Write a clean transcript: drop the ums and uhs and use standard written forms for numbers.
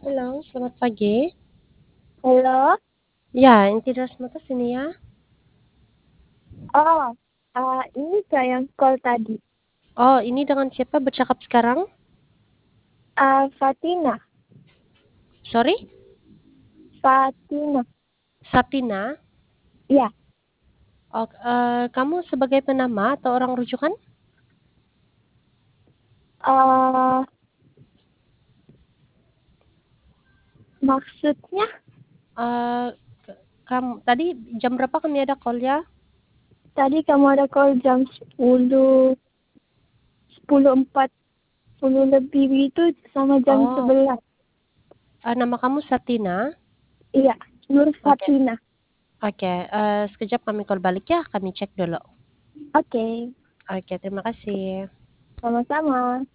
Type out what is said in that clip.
Halo, selamat pagi. Halo? Ya, inti Rasmata sini ya. Oh, ini Kak yang call tadi. Oh, ini dengan siapa bercakap sekarang? Fatina. Sorry? Fatina. Satina. Ya, Oh, kamu sebagai penama atau orang rujukan? eh maksudnya Eh, kamu tadi jam berapa kami ada call ya? tadi kamu ada call jam 10 lebih itu sama jam Oh, 11. nama kamu Satina. Iya, Nur Oke, Fatina. oke. Sekejap kami call balik ya. Kami cek dulu. Oke, Oke, terima kasih. sama-sama.